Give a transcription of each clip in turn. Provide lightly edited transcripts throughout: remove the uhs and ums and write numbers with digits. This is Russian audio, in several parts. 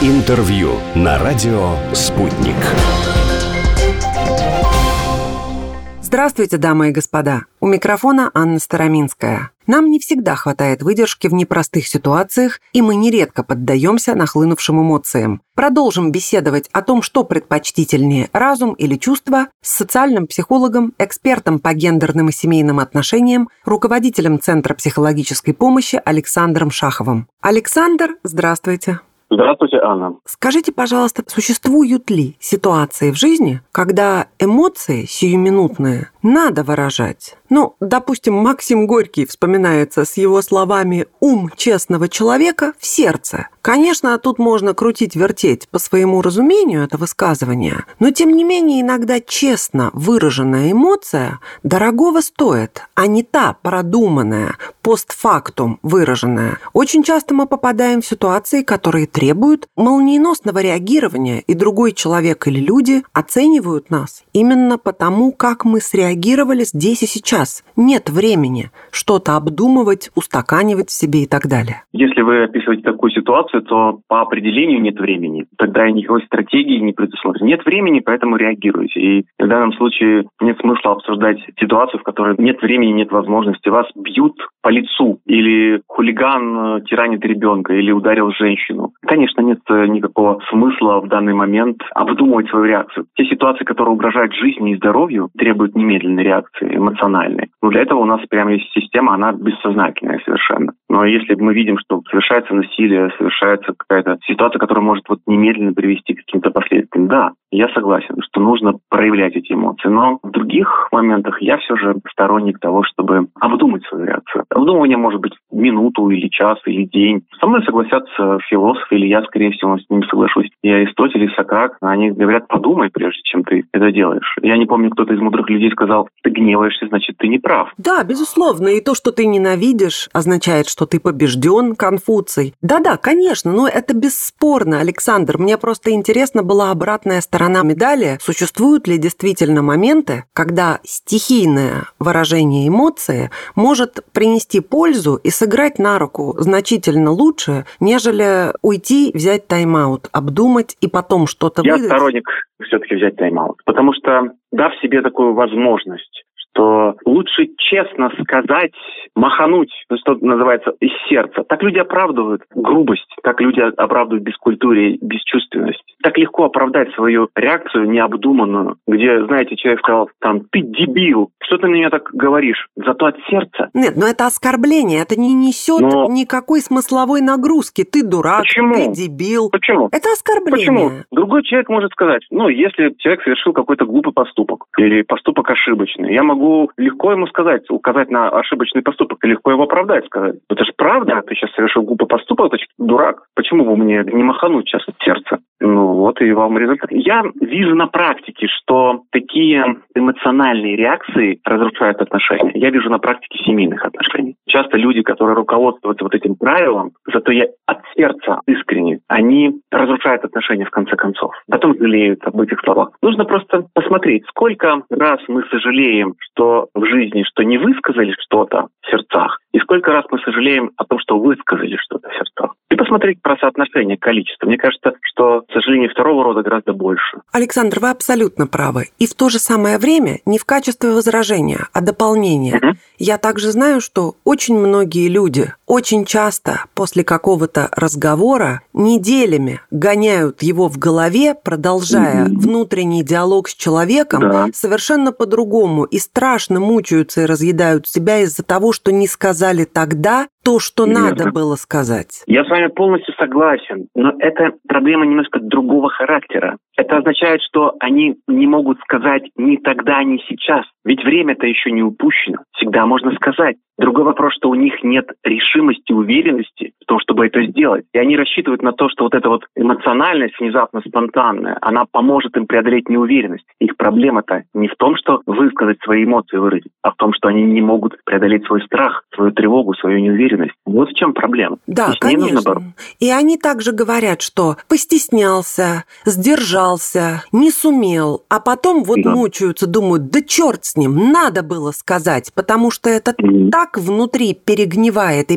Интервью на радио «Спутник». Здравствуйте, дамы и господа. У микрофона Анна Староминская. Нам не всегда хватает выдержки в непростых ситуациях, и мы нередко поддаемся нахлынувшим эмоциям. Продолжим беседовать о том, что предпочтительнее – разум или чувства, с социальным психологом, экспертом по гендерным и семейным отношениям, руководителем Центра психологической помощи Александром Шаховым. Александр, здравствуйте. Здравствуйте, Анна. Скажите, пожалуйста, существуют ли ситуации в жизни, когда эмоции сиюминутные надо выражать? Допустим, Максим Горький вспоминается с его словами «ум честного человека в сердце». Конечно, тут можно крутить-вертеть по своему разумению это высказывание, но тем не менее иногда честно выраженная эмоция дорогого стоит, а не та продуманная, постфактум выраженная. Очень часто мы попадаем в ситуации, которые требуют молниеносного реагирования, и другой человек или люди оценивают нас именно потому, как мы среагировали здесь и сейчас. Нет времени что-то обдумывать, устаканивать в себе и так далее. Если вы описываете такую ситуацию, то по определению нет времени. Тогда и никакой стратегии не предусмотрено. Нет времени, поэтому реагируйте. И в данном случае нет смысла обсуждать ситуацию, в которой нет времени, нет возможности. Вас бьют по лицу, или хулиган тиранит ребенка, или ударил женщину. Конечно, нет никакого смысла в данный момент обдумывать свою реакцию. Те ситуации, которые угрожают жизни и здоровью, требуют немедленной реакции, эмоциональной. Но для этого у нас прямо есть система, она бессознательная совершенно. Но если мы видим, что совершается насилие, совершается какая-то ситуация, которая может немедленно привести к каким-то последствиям, да, я согласен, что нужно проявлять эти эмоции. Но в других моментах я все же сторонник того, чтобы обдумать свою реакцию. Обдумывание может быть минуту или час, или день. Со мной согласятся философы, или я, скорее всего, с ними соглашусь. И Аристотель, и Сократ, они говорят, подумай, прежде чем ты это делаешь. Я не помню, кто-то из мудрых людей сказал, ты гневаешься, значит, ты не прав. Да, безусловно. И то, что ты ненавидишь, означает, что ты побежден, Конфуций. Да-да, конечно, но это бесспорно, Александр. Мне просто интересно была обратная сторона медали. Существуют ли действительно моменты, когда стихийное выражение эмоции может принести пользу и сыграть на руку значительно лучше, нежели уйти, взять тайм-аут, обдумать и потом что-то выдать? Я сторонник все-таки взять тайм-аут, потому что, дав себе такую возможность, что лучше честно сказать, махануть, что называется, из сердца. Так люди оправдывают грубость, так люди оправдывают бескультурие, бесчувственность. Так легко оправдать свою реакцию необдуманную, где, знаете, человек сказал, ты дебил, что ты на меня так говоришь? Зато от сердца. Нет, но это оскорбление, это не несет никакой смысловой нагрузки. Ты дурак, Почему? Ты дебил. Почему? Это оскорбление. Почему? Другой человек может сказать, если человек совершил какой-то глупый поступок или поступок ошибочный, я могу легко ему сказать, указать на ошибочный поступок и легко его оправдать, сказать. Это же правда, ты сейчас совершил глупый поступок, ты дурак. Почему бы мне не махануть сейчас от сердца? Вот и вам результат. Я вижу на практике, что такие эмоциональные реакции разрушают отношения. Я вижу на практике семейных отношений. Часто люди, которые руководствуются этим правилом, зато я от сердца искренне, они разрушают отношения в конце концов. Потом жалеют об этих словах. Нужно просто посмотреть, сколько раз мы сожалеем, что в жизни, что не высказали что-то в сердцах, и сколько раз мы сожалеем о том, что высказали что-то в сердцах. И посмотреть про соотношение количества. Мне кажется, что сожаление второго рода гораздо больше. Александр, вы абсолютно правы. И в то же самое время не в качестве возражения, а дополнения. Я также знаю, что очень многие люди очень часто после какого-то разговора неделями гоняют его в голове, продолжая внутренний диалог с человеком совершенно по-другому, и страшно мучаются и разъедают себя из-за того, что не сказали тогда то, что надо было сказать. Я с вами полностью согласен, но это проблема немножко другого характера. Это означает, что они не могут сказать ни тогда, ни сейчас. Ведь время-то еще не упущено. Всегда можно сказать. Другой вопрос, что у них нет решимости, уверенности в том, чтобы это сделать. И они рассчитывают на то, что эта эмоциональность, внезапно спонтанная, она поможет им преодолеть неуверенность. Их проблема-то не в том, что высказать свои эмоции, выразить, а в том, что они не могут преодолеть свой страх, свою тревогу, свою неуверенность. Вот в чем проблема. Да, конечно. И они также говорят, что постеснялся, сдержался, не сумел, а потом мучаются, думают, да черт с ним, надо было сказать, потому что это так внутри перегнивает и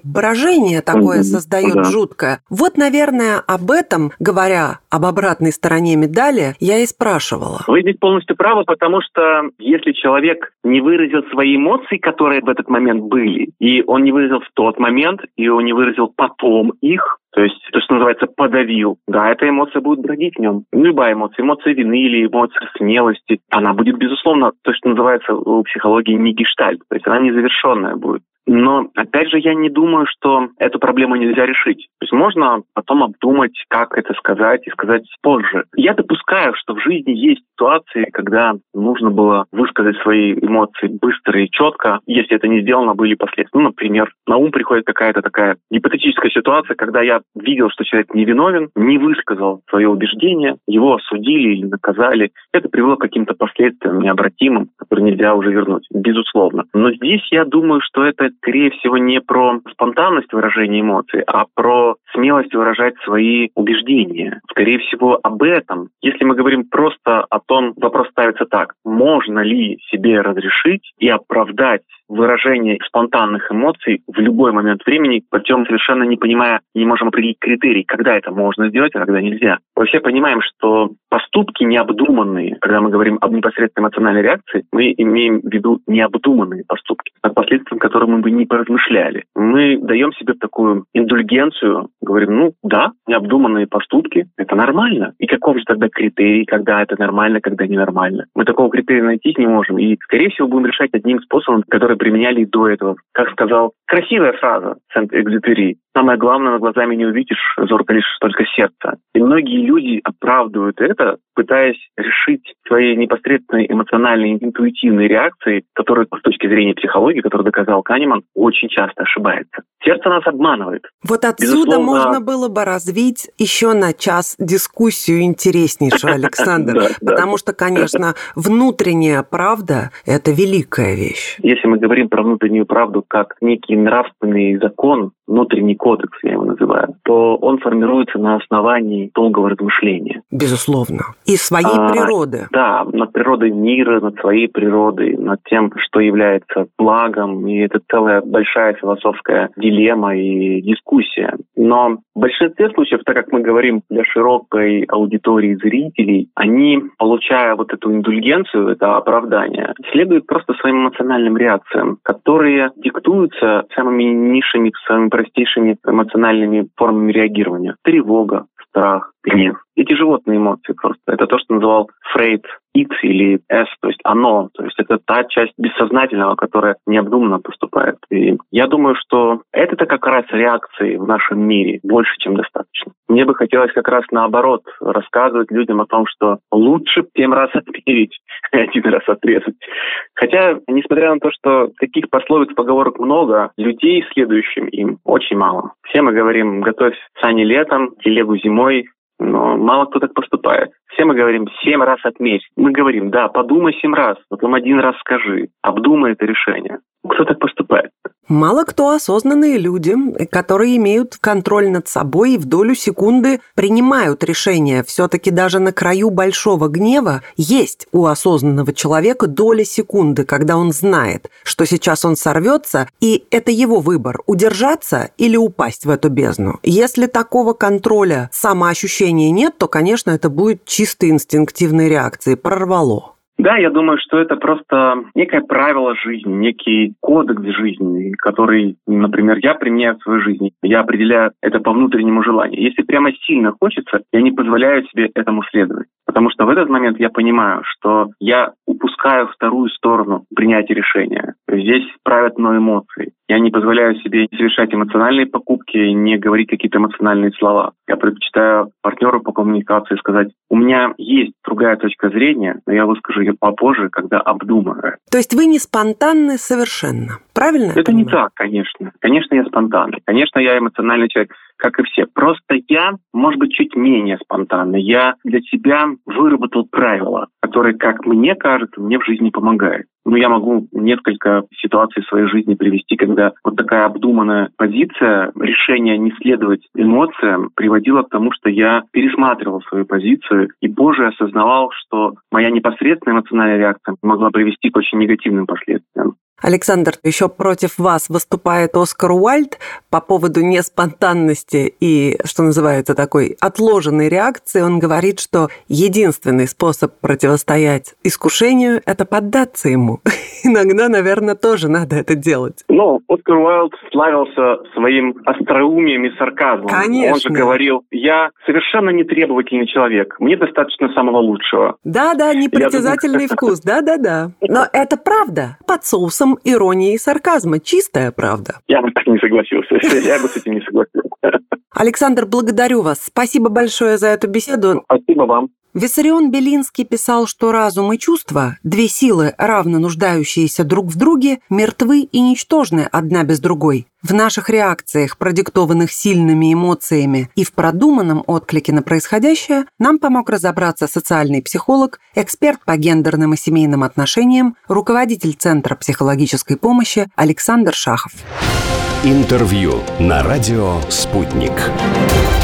брожение такое создает жуткое. Вот, наверное, об этом, говоря об обратной стороне медали, я и спрашивала. Вы здесь полностью правы, потому что если человек не выразил свои эмоции, которые в этот момент были, и он не выразил в тот момент, и он не выразил потом их, то есть то, что называется, подавил, да, эта эмоция будет бродить в нем. Любая эмоция вины или эмоция смелости, она будет, безусловно, то, что называется в психологии не гештальт, то есть она незавершенная будет. Но, опять же, я не думаю, что эту проблему нельзя решить. То есть можно потом обдумать, как это сказать, и сказать позже. Я допускаю, что в жизни есть ситуации, когда нужно было высказать свои эмоции быстро и четко. Если это не сделано, были последствия. Ну, например, на ум приходит какая-то такая гипотетическая ситуация, когда я видел, что человек невиновен, не высказал свое убеждение, его осудили или наказали. Это привело к каким-то последствиям необратимым, которые нельзя уже вернуть, безусловно. Но здесь я думаю, что это скорее всего, не про спонтанность выражения эмоций, а про смелость выражать свои убеждения. Скорее всего, об этом. Если мы говорим просто о том, вопрос ставится так: можно ли себе разрешить и оправдать выражение спонтанных эмоций в любой момент времени, причем совершенно не понимая, не можем определить критерий, когда это можно сделать, а когда нельзя. Мы все понимаем, что поступки необдуманные, когда мы говорим об непосредственной эмоциональной реакции, мы имеем в виду необдуманные поступки, над последствием которых мы бы не поразмышляли. Мы даем себе такую индульгенцию, говорим, да, необдуманные поступки, это нормально. И каков же тогда критерий, когда это нормально, когда ненормально? Мы такого критерия найти не можем. И, скорее всего, будем решать одним способом, который применяли и до этого. Как сказал, красивая фраза Сент-Экзюпери: «Самое главное, глазами не увидишь, зорко лишь только сердце». И многие люди оправдывают это, пытаясь решить свои непосредственные эмоциональные, интуитивные реакции, которые с точки зрения психологии, которые доказал Канеман, очень часто ошибается. Сердце нас обманывает. Вот отсюда можно было бы развить еще на час дискуссию интереснейшую, Александр. Потому что, конечно, внутренняя правда – это великая вещь. Если мы говорим про внутреннюю правду как некий нравственный закон, внутренний кодекс, я его называю, то он формируется на основании долгого размышления. Безусловно. И своей природы. Да, над природой мира, над своей природой, над тем, что является благом. И это целая большая философская дилемма и дискуссия. Но в большинстве случаев, так как мы говорим для широкой аудитории зрителей, они, получая вот эту индульгенцию, это оправдание, следуют просто своим эмоциональным реакциям, которые диктуются самыми низшими, самыми простейшими эмоциональными формами реагирования. Тревога, страх, гнев. Эти животные эмоции просто. Это то, что называл Фрейд X или S, то есть оно. То есть это та часть бессознательного, которая необдуманно поступает. И я думаю, что это-то как раз реакции в нашем мире больше, чем достаточно. Мне бы хотелось как раз наоборот рассказывать людям о том, что лучше 7 раз отмерить, 1 раз отрезать. Хотя, несмотря на то, что таких пословиц, поговорок много, людей, следующим им, очень мало. Все мы говорим: готовь сани летом, телегу зимой, но мало кто так поступает. Все мы говорим 7 раз отметь. Мы говорим, да, подумай 7 раз, потом 1 раз скажи, обдумай это решение. Кто так поступает? Мало кто осознанные люди, которые имеют контроль над собой и в долю секунды принимают решения. Все-таки даже на краю большого гнева есть у осознанного человека доля секунды, когда он знает, что сейчас он сорвется, и это его выбор – удержаться или упасть в эту бездну. Если такого контроля, самоощущения нет, то, конечно, это будет чисто инстинктивной реакцией. Прорвало. Да, я думаю, что это просто некое правило жизни, некий кодекс жизни, который, например, я применяю в своей жизни. Я определяю это по внутреннему желанию. Если прямо сильно хочется, я не позволяю себе этому следовать. Потому что в этот момент я понимаю, что я упускаю вторую сторону принятия решения. Здесь правят мной эмоции. Я не позволяю себе совершать эмоциональные покупки, не говорить какие-то эмоциональные слова. Я предпочитаю партнеру по коммуникации сказать: у меня есть другая точка зрения, но я выскажу ее попозже, когда обдумаю. То есть вы не спонтанны совершенно, правильно? Это не так, конечно. Конечно, я спонтанный. Конечно, я эмоциональный человек, как и все. Просто я, может быть, чуть менее спонтанный. Я для себя выработал правила, которые, как мне кажется, мне в жизни помогают. Я могу несколько ситуаций в своей жизни привести, когда вот такая обдуманная позиция, решение не следовать эмоциям, приводило к тому, что я пересматривал свою позицию и позже осознавал, что моя непосредственная эмоциональная реакция могла привести к очень негативным последствиям. Александр, еще против вас выступает Оскар Уайльд по поводу неспонтанности и, что называется, такой отложенной реакции. Он говорит, что единственный способ противостоять искушению – это поддаться ему. Иногда, наверное, тоже надо это делать. Оскар Уайльд славился своим остроумием и сарказмом. Конечно. Он же говорил: я совершенно не требовательный человек, мне достаточно самого лучшего. Да-да, непритязательный вкус, да-да-да. Но это правда, под соусом иронии и сарказма, чистая правда. Я бы так не согласился, я бы с этим не согласился. Александр, благодарю вас. Спасибо большое за эту беседу. Спасибо вам. Виссарион Белинский писал, что разум и чувства, две силы, равно нуждающиеся друг в друге, мертвы и ничтожны одна без другой. В наших реакциях, продиктованных сильными эмоциями, и в продуманном отклике на происходящее нам помог разобраться социальный психолог, эксперт по гендерным и семейным отношениям, руководитель Центра психологической помощи Александр Шахов. Интервью на радио «Спутник».